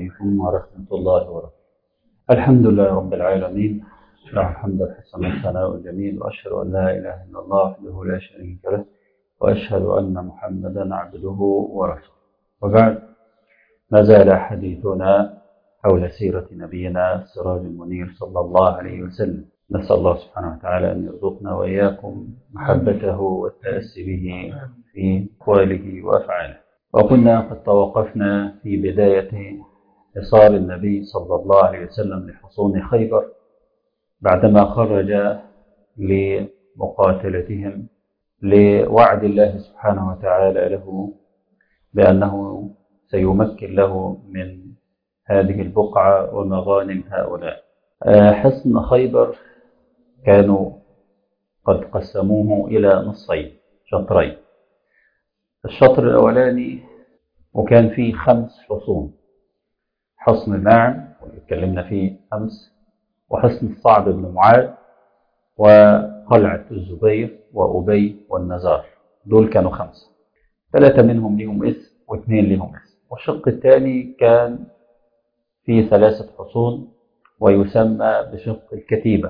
عليكم ورحمة الله وبركاته. الحمد لله رب العالمين، له الحمد الحسن والثناء الجميل، وأشهد أن لا إله إلا الله وحده لا شريك له، وأشهد أن محمدا عبده ورسوله. وبعد، ما زال حديثنا حول سيرة نبينا السراج المنير صلى الله عليه وسلم. نسأل الله سبحانه وتعالى أن يرزقنا وإياكم محبته والتأسي به في أقواله وأفعاله. وكنا قد توقفنا في بداية حصار النبي صلى الله عليه وسلم لحصون خيبر بعدما خرج لمقاتلتهم، لوعد الله سبحانه وتعالى له بأنه سيمكن له من هذه البقعة ومغانم هؤلاء. حصن خيبر كانوا قد قسموه إلى نصفين، شطرين. الشطر الأولاني وكان فيه 5 حصون: حصن الناعم واللي اتكلمنا فيه أمس، وحصن الصعب بن معاذ، وقلعة الزبير وأبي والنزار. دول كانوا 5، 3 منهم لهم اسم و2 لهم اسم. والشق الثاني كان فيه 3 حصون ويسمى بشق الكتيبة.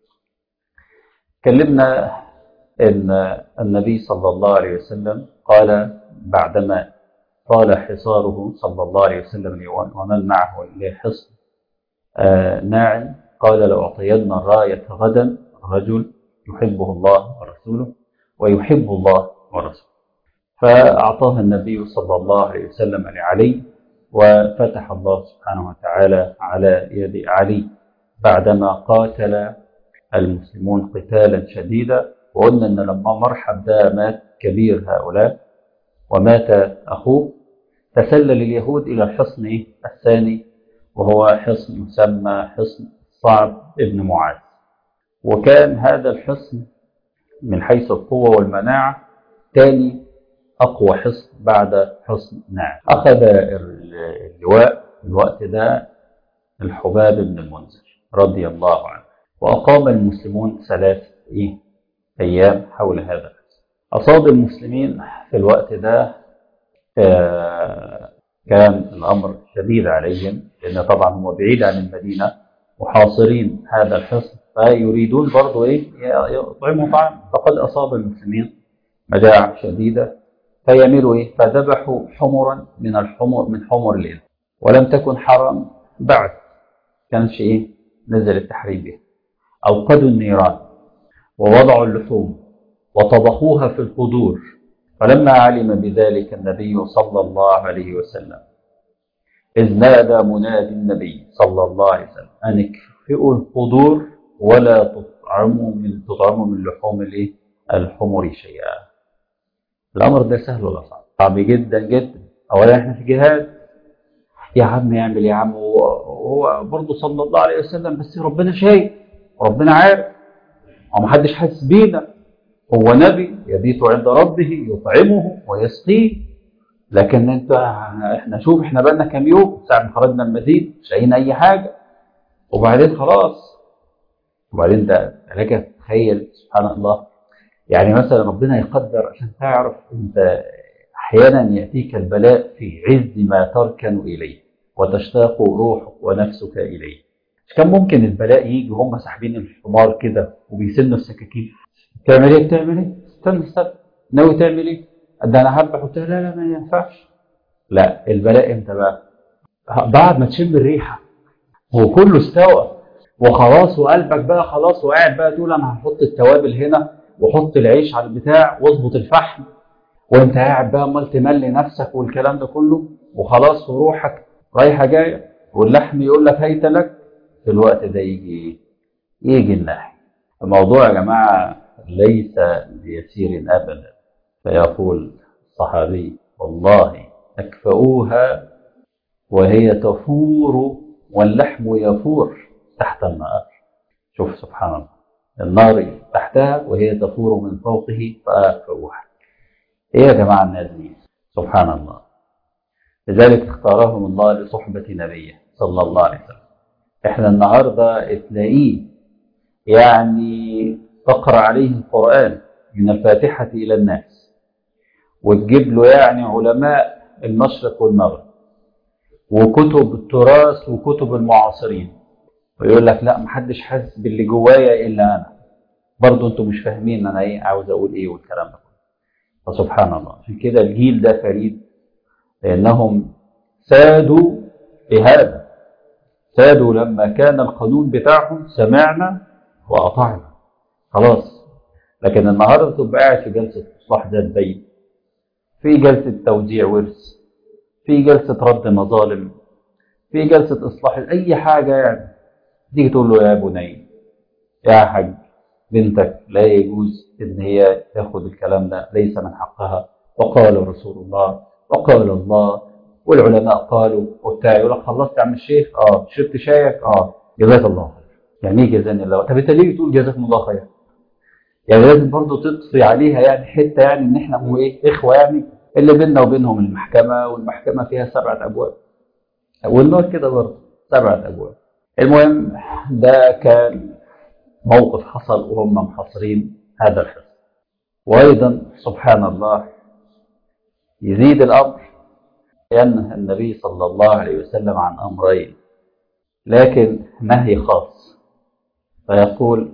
تكلمنا أن النبي صلى الله عليه وسلم قال بعدما طال حصاره صلى الله عليه وسلم ومن معه لحصن ناعم، قال: لأعطين الراية غدا رجل يحبه الله ورسوله ويحب الله ورسوله. فأعطاها النبي صلى الله عليه وسلم لعلي، وفتح الله سبحانه وتعالى على يد علي بعدما قاتل المسلمون قتالا شديدا. وقلنا أن لما مرحب ده مات كبير هؤلاء ومات أخوه، تسلل اليهود إلى الحصن الثاني، وهو حصن يسمى حصن صعب ابن معاذ. وكان هذا الحصن من حيث القوة والمناعة ثاني أقوى حصن بعد حصن ناعم. أخذ اللواء الوقت ده الحباب بن المنذر رضي الله عنه، وأقام المسلمون 3 أيام حول هذا الحصن. أصاب المسلمين في الوقت ده كان الأمر شديد عليهم، لأن طبعا هم بعيد عن المدينة وحاصرين هذا الحصن، فيريدون برضو يطعموا طعام. فقد أصاب المسلمين مجاعة شديدة، فيعملوا فذبحوا حمرا من حمر الإبل، ولم تكن حرم بعد، كانش نزل التحريم بها. أوقدوا النيران ووضعوا اللحوم وطبخوها في القدور. فلما علم بذلك النبي صلى الله عليه وسلم، إذ نادى منادي النبي صلى الله عليه وسلم أن اكفئوا القدور ولا تطعموا من لحوم الحمر شيئا. الأمر ده سهل ولا صعب؟ صعب جدا جدا. أولا احنا في جهاد، يا عم يعمل يا عم، هو برضه صلى الله عليه وسلم، بس ربنا شايف وربنا عارف ومحدش حاسس بينا. هو نبي يبيت عند ربه يطعمه ويسقيه، لكن احنا شوف، احنا بقالنا كام يوم ساعة ما خرجنا المدينة مش لاقيين اي حاجة، وبعدين خلاص. وبعدين ده لك تخيل سبحان الله، يعني مثلا ربنا يقدر عشان تعرف انت احيانا يأتيك البلاء في عز ما تركن اليه وتشتاق روحك ونفسك اليه. كان ممكن البلاء يجي وهم ساحبين الحمار كده وبيسنوا السكاكين. تعمل ايه؟ استنى، ناوي تعمل ايه؟ ده انا هذبح. قلت لا ما ينفعش. لا، البلاء امتى بقى؟ بعد ما تشم الريحه وكله استوى وخلاص، وقلبك بقى خلاص، وقاعد بقى تقول انا هحط التوابل هنا واحط العيش على البتاع واظبط الفحم، وانت قاعد بقى امال تملي نفسك والكلام ده كله، وخلاص وروحك رايحه جايه، واللحم يقول لك هيت لك. في الوقت ده يجي النهي. الموضوع يا جماعه ليس بيسير ابدا. فيقول الصحابي: والله اكفؤوها وهي تفور واللحم يفور تحت النار. شوف سبحان الله، النار تحتها وهي تفور من فوقه، فأكفؤوها. ايه يا جماعه الناس دي؟ سبحان الله. لذلك اختارهم الله لصحبه نبيه صلى الله عليه وسلم. احنا النهارده تلاقيه يعني تقرأ عليه القرآن من الفاتحة إلى الناس، وتجيب له يعني علماء المشرق والمغرب، وكتب التراث وكتب المعاصرين، ويقول لك لا محدش حاسس باللي جوايا الا انا. برضه انتوا مش فاهمين انا ايه عاوز اقول ايه والكلام ده. فسبحان الله، عشان كده الجيل ده فريد، لانهم سادوا بهذا، سادوا لما كان القانون بتاعهم سمعنا واطعنا خلاص. لكن النهارده تبقى قاعد في جلسه اصلاح ذات بين، في جلسه توزيع ورث، في جلسه رد مظالم، في جلسه اصلاح اي حاجه يعني، تيجي تقول له يا بني يا حاج بنتك لا يجوز ان هي تاخد الكلام ده، ليس من حقها، وقال رسول الله وقال الله والعلماء قالوا وبتاع. يقول لك خلصت يا عم الشيخ؟ شربت شايك؟ جزاك الله خير. يعني ايه جزاني الله؟ طب انت ليه بتقول جزاكم الله خير؟ يعني لازم برضه تطفي عليها يعني حته، يعني ان احنا مو ايه اخوه يعني، اللي بيننا وبينهم المحكمه، والمحكمه فيها 7 ابواب، والنار كده برضه 7 ابواب. المهم ده كان موقف حصل وهم محاصرين هذا الحصن. وايضا سبحان الله يزيد الامر، ينهى النبي صلى الله عليه وسلم عن امرين، لكن نهي خاص. فيقول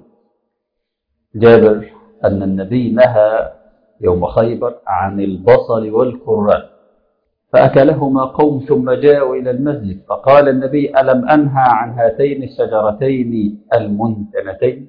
جابر ان النبي نهى يوم خيبر عن البصل والكراث، فاكلهما قوم ثم جاءوا الى المسجد، فقال النبي الم انهى عن هاتين الشجرتين المنتنتين؟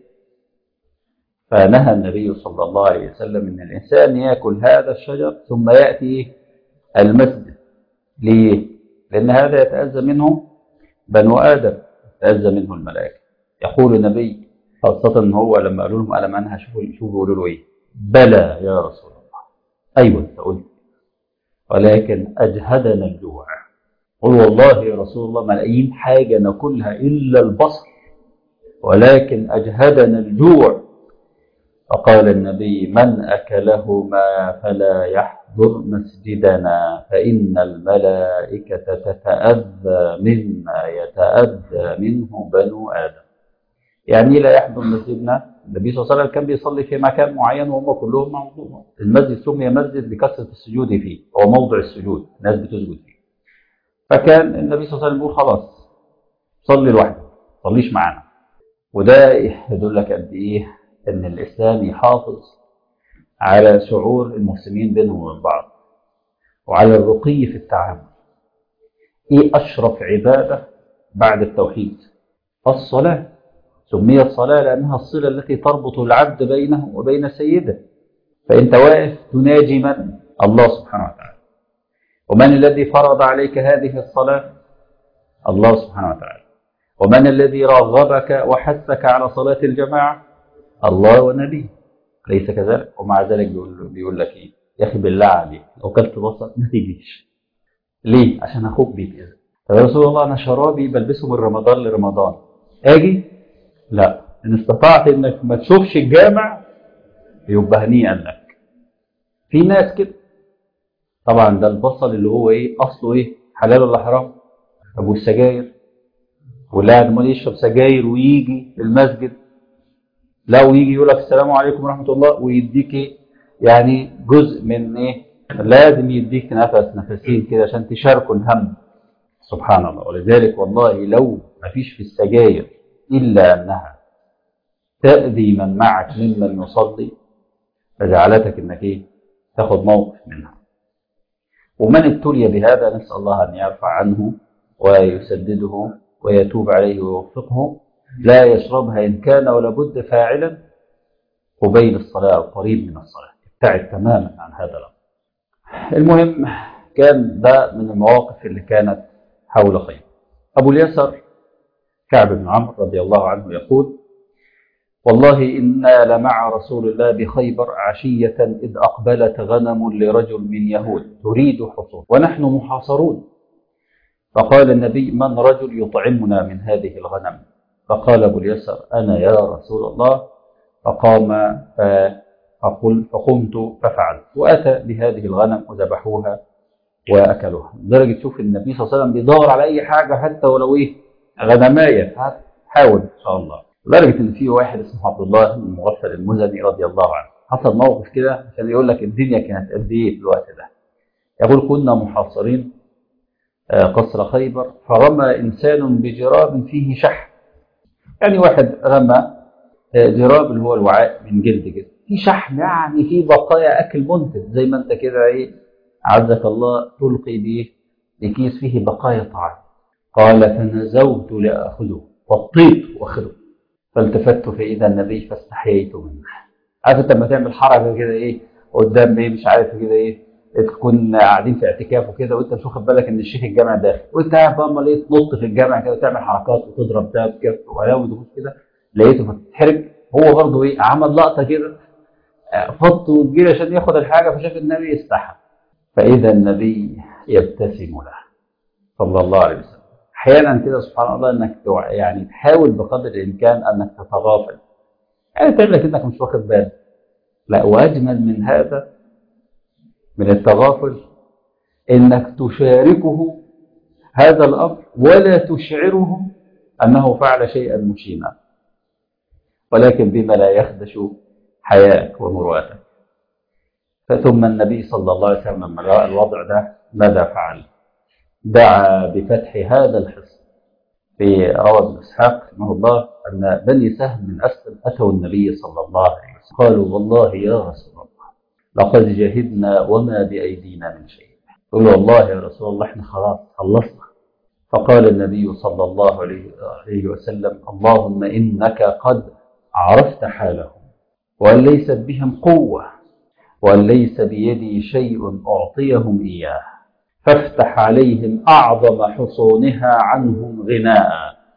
فنهى النبي صلى الله عليه وسلم ان الانسان ياكل هذا الشجر ثم ياتي المسجد. ليه؟ لان هذا يتاذى منه بنو ادم، يتاذى منه الملائكه. يقول النبي خاصه ان هو لما قالوا لهم الم انهى، شوفوا بيقولوا له ايه؟ بلى يا رسول الله. ايوه انت قلت، ولكن اجهدنا الجوع. قل والله يا رسول الله ما لاقيين حاجه ناكلها الا البصل، ولكن اجهدنا الجوع. فقال النبي من أكلهما فلا يحضر مسجدنا، فإن الملائكة تتأذى مما يتأذى منه بنو آدم. يعني لا يحضر مسجدنا؟ النبي صلى الله عليه وسلم كان بيصلي في مكان معين وهم كلهم موضوع. المسجد سمي مسجد بكثرة السجود فيه، هو موضع السجود، الناس بتسجد فيه. فكان النبي صلى الله عليه وسلم يقول خلاص صلي لوحدك، ما تصليش معانا. وده يدل لك قد إيه ان الاسلام يحافظ على شعور المسلمين بينهم وبين بعض، وعلى الرقي في التعامل. ايه اشرف عباده بعد التوحيد؟ الصلاه. سميت صلاه لانها الصله التي تربط العبد بينه وبين سيده. فانت واقف تناجي من؟ الله سبحانه وتعالى. ومن الذي فرض عليك هذه الصلاه؟ الله سبحانه وتعالى. ومن الذي رغبك وحثك على صلاه الجماعه؟ الله ونبيه، ليس كذلك؟ ومع ذلك بيقول لك ايه؟ يا اخي بالله عليك لو كلت بصل ما تجيش. ليه؟ عشان اخوك بيتأذى. طب يا رسول الله انا شرابي بلبسه من رمضان لرمضان، اجي؟ لا، ان استطعت انك ما تشوفش الجامع يبقى هنيئا لك. في ناس كده. طبعا ده البصل اللي هو ايه اصله ايه؟ حلال ولا حرام؟ ابو السجاير، واللي قاعد عمال يشرب سجاير ويجي المسجد، لا ويجي يقول لك السلام عليكم ورحمه الله ويديك ايه؟ يعني جزء من ايه؟ لازم يديك نفسين كده عشان تشاركوا الهم. سبحان الله. ولذلك والله لو ما فيش في السجاير الا انها تأذي من معك ممن يصلي فجعلتك انك ايه؟ تاخذ موقف منها. ومن ابتلي بهذا نسأل الله ان يرفع عنه ويسدده ويتوب عليه ويوفقه، لا يشربها ان كان ولا بد فاعلا قبيل الصلاة أو قريب من الصلاة، ابتعد تماما عن هذا الأمر. المهم كان ده من المواقف اللي كانت حول خيبر. أبو اليسر كعب بن عمرو رضي الله عنه يقول والله إنا لمع رسول الله بخيبر عشية إذ أقبلت غنم لرجل من يهود تريد حصول ونحن محاصرون، فقال النبي من رجل يطعمنا من هذه الغنم؟ فقال أبو اليسر أنا يا رسول الله. فقام فقمت ففعلت، وأتى بهذه الغنم وذبحوها وأكلوها. لدرجة تشوف النبي صلى الله عليه وسلم بيدور على أي حاجة حتى ولو إيه غنماية، حاول إن شاء الله. لدرجة إن في واحد اسمه عبد الله بن المغفل المزني رضي الله عنه حصل موقف كده عشان يقول لك الدنيا كانت قد إيه في الوقت ده. يقول كنا محاصرين قصر خيبر، فرمى إنسان بجراب فيه شحم. يعني واحد رمى جراب اللي هو الوعاء من جلد كده، في شحم، يعني في بقايا أكل منتج، زي ما أنت كده إيه عزك الله تلقي بيه لكيس فيه بقايا طعام. قال فنزوت لآخذه فاضطيت وأخذه، فالتفت فإذا النبي فاستحييت منه. عارف أنت لما تعمل حركة كده إيه قدام إيه مش عارف كده إيه، تكون قاعدين في اعتكاف وكده وأنت مش واخد بالك إن الشيخ الجامع داخل، وأنت قاعد بقى أمال إيه تنط في الجامع كده وتعمل حركات وتضرب ده كده ولو كده، لقيته فتتحرج. هو برضه إيه عمل لقطة كده، فط وتجيل عشان ياخد الحاجة، فشاف النبي يستحى، فإذا النبي يبتسم له صلى الله عليه وسلم. أحيانا كده سبحان الله إنك يعني تحاول بقدر الإمكان أنك تتغافل، يعني تعمل لك إنك مش واخد بالك. لا، وأجمل من هذا من التغافل إنك تشاركه هذا الأمر ولا تشعره أنه فعل شيئا مشينا، ولكن بما لا يخدش حياءك ومروءتك. ثم النبي صلى الله عليه وسلم لما رأى الوضع ده ماذا فعل؟ دعا بفتح هذا الحصن. في روى ابن إسحاق رحمه الله أن بني سهم من أسلم أتوا النبي صلى الله عليه وسلم قالوا والله يا رسول الله لقد جهدنا وما بأيدينا من شيء. قالوا والله يا رسول الله احنا خلاص خلصنا. فقال النبي صلى الله عليه وسلم اللهم إنك قد عرفت حالهم وأن ليست بهم قوة وأن ليس بيدي شيء أعطيهم إياه، فافتح عليهم أعظم حصونها عنهم غناء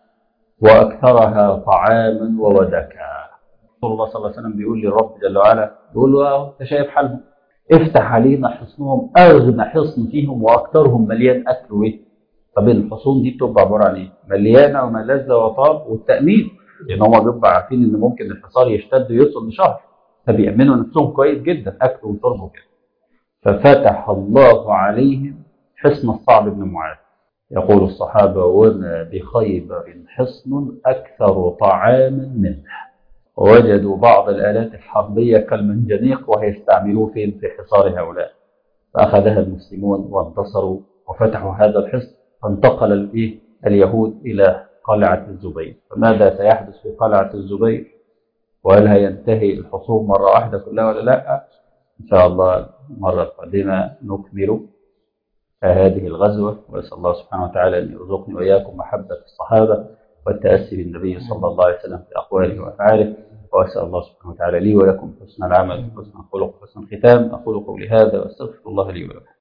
وأكثرها طعاما وودكا. رسول الله صلى الله عليه وسلم بيقول للرب جل وعلا، بيقول له أنت شايف حالهم، افتح علينا حصنهم، أغنى حصن فيهم وأكثرهم مليان أكل وإيه. طب الحصون دي بتبقى عبارة عن إيه؟ مليانة وملذة وطاب والتأمين، لأن هم بيبقوا عارفين إن ممكن الحصار يشتد ويوصل لشهر، فبيأمنوا نفسهم كويس جدا أكل وشرب وكده. ففتح الله عليهم حصن الصعب بن معاذ. يقول الصحابة وما بخيبر حصن أكثر طعاما منه. ووجدوا بعض الآلات الحربية كالمنجنيق وهيستعملوه فين؟ في حصار هؤلاء. فأخذها المسلمون وانتصروا وفتحوا هذا الحصن، فانتقل اليهود إلى قلعة الزبير. فماذا سيحدث في قلعة الزبير؟ وهل هينتهي الحصون مرة واحدة كلها ولا لا؟ إن شاء الله مرة قادمة نكمل هذه الغزوة، وأسأل الله سبحانه وتعالى أن يرزقني وإياكم محبة الصحابة والتأسي بالنبي صلى الله عليه وسلم في أقواله وأفعاله، وأسأل الله سبحانه وتعالى لي ولكم حسن العمل وحسن الخلق وحسن الختام. أقول قولي هذا وأستغفر الله لي ولكم.